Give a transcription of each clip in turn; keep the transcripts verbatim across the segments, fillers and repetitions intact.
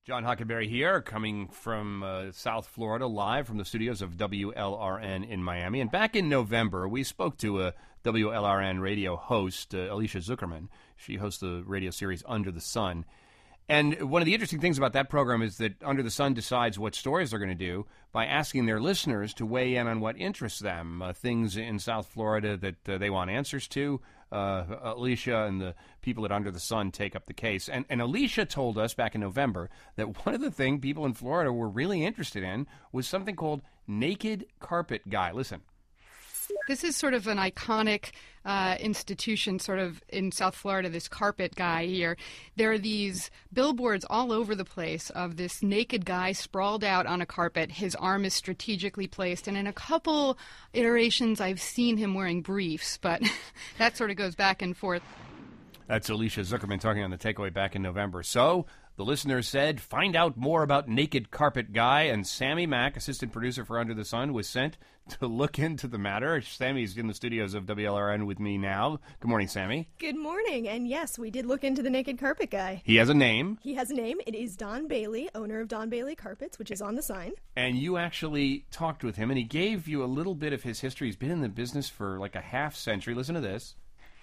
John Hockenberry here, coming from uh, South Florida, live from the studios of W L R N in Miami. And back in November, we spoke to a W L R N radio host, uh, Alicia Zuckerman. She hosts the radio series Under the Sun. And one of the interesting things about that program is that Under the Sun decides what stories they're going to do by asking their listeners to weigh in on what interests them, uh, things in South Florida that uh, they want answers to. Uh, Alicia and the people at Under the Sun take up the case. And, and Alicia told us back in November that one of the things people in Florida were really interested in was something called Naked Carpet Guy. Listen. This is sort of an iconic uh, institution sort of in South Florida, this carpet guy here. There are these billboards all over the place of this naked guy sprawled out on a carpet. His arm is strategically placed, and in a couple iterations I've seen him wearing briefs, but that sort of goes back and forth. That's Alicia Zuckerman talking on The Takeaway back in November. So the listener said, find out more about Naked Carpet Guy, and Sammy Mack, assistant producer for Under the Sun, was sent to look into the matter. Sammy's in the studios of W L R N with me now. Good morning, Sammy. Good morning, and yes, we did look into the Naked Carpet Guy. He has a name. He has a name. It is Don Bailey, owner of Don Bailey Carpets, which is on the sign. And you actually talked with him, and he gave you a little bit of his history. He's been in the business for like a half century. Listen to this.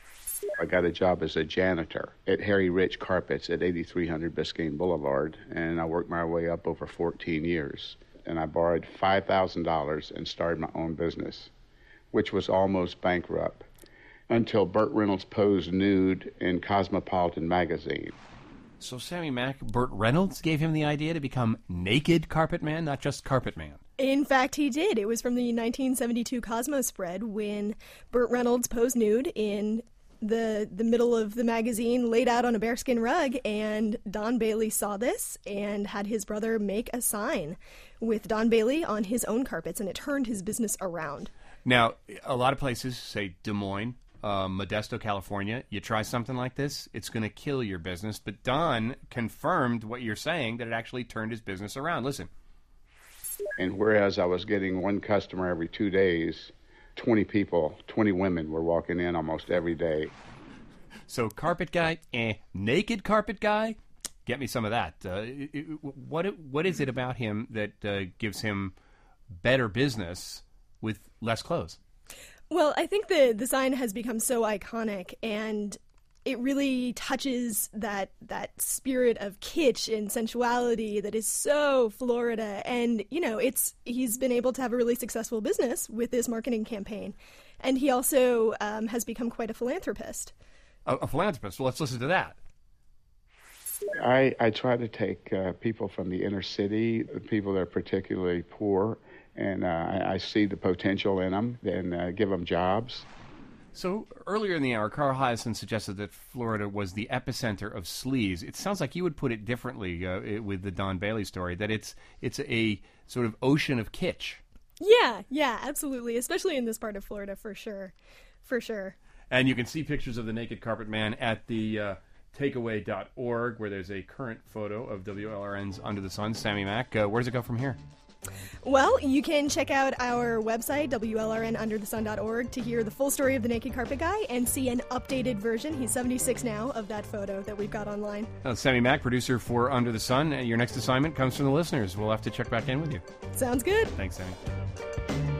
I got a job as a janitor at Harry Rich Carpets at eighty-three hundred Biscayne Boulevard, and I worked my way up over fourteen years. And I borrowed five thousand dollars and started my own business, which was almost bankrupt, until Burt Reynolds posed nude in Cosmopolitan magazine. So Sammy Mack, Burt Reynolds gave him the idea to become Naked Carpet Man, not just Carpet Man. In fact, he did. It was from the nineteen seventy-two Cosmo spread when Burt Reynolds posed nude in the the middle of the magazine, laid out on a bearskin rug, and Don Bailey saw this and had his brother make a sign with Don Bailey on his own carpets, and it turned his business around. Now, a lot of places, say Des Moines, uh, Modesto, California, you try something like this, it's going to kill your business. But Don confirmed what you're saying, that it actually turned his business around. Listen. And whereas I was getting one customer every two days, twenty people, twenty women were walking in almost every day. So Carpet Guy, eh. Naked Carpet Guy, get me some of that. Uh, it, it, what what is it about him that uh, gives him better business with less clothes? Well, I think the the sign has become so iconic, and it really touches that that spirit of kitsch and sensuality that is so Florida. And, you know, it's he's been able to have a really successful business with this marketing campaign. And he also um, has become quite a philanthropist. A, a philanthropist? Well, let's listen to that. I, I try to take uh, people from the inner city, people that are particularly poor, and uh, I, I see the potential in them and uh, give them jobs. So earlier in the hour, Carl Hiaasen suggested that Florida was the epicenter of sleaze. It sounds like you would put it differently uh, with the Don Bailey story, that it's it's a sort of ocean of kitsch. Yeah, yeah, absolutely, especially in this part of Florida, for sure, for sure. And you can see pictures of the Naked Carpet Man at the uh, takeaway dot org, where there's a current photo of W L R N's Under the Sun. Sammy Mack, uh, where does it go from here? Well, you can check out our website, W L R N under the sun dot org, to hear the full story of the Naked Carpet Guy and see an updated version, he's seventy-six now, of that photo that we've got online. Uh, Sammy Mack, producer for Under the Sun. Your next assignment comes from the listeners. We'll have to check back in with you. Sounds good. Thanks, Sammy.